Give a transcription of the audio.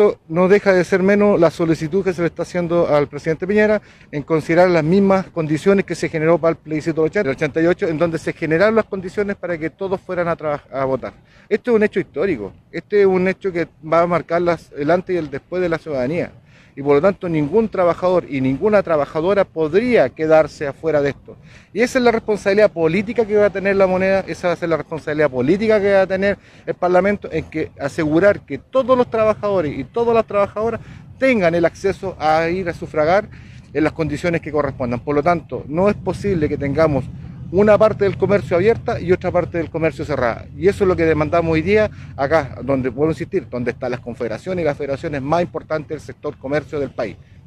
tanto, no deja de ser menos la solicitud que se le está haciendo al presidente Piñera en considerar las mismas condiciones que se generó para el plebiscito del 88, en donde se generaron las condiciones para que todos fueran a votar. Esto es un hecho histórico, este es un hecho que va a marcar el antes y el después de la ciudadanía. Y por lo tanto ningún trabajador y ninguna trabajadora podría quedarse afuera de esto. Y esa es la responsabilidad política que va a tener la moneda, esa va a ser la responsabilidad política que va a tener el Parlamento, en que asegurar que todos los trabajadores y todas las trabajadoras tengan el acceso a ir a sufragar en las condiciones que correspondan. Por lo tanto, no es posible que tengamos una parte del comercio abierta y otra parte del comercio cerrada. Y eso es lo que demandamos hoy día acá, donde puedo insistir, donde están las confederaciones y las federaciones más importantes del sector comercio del país.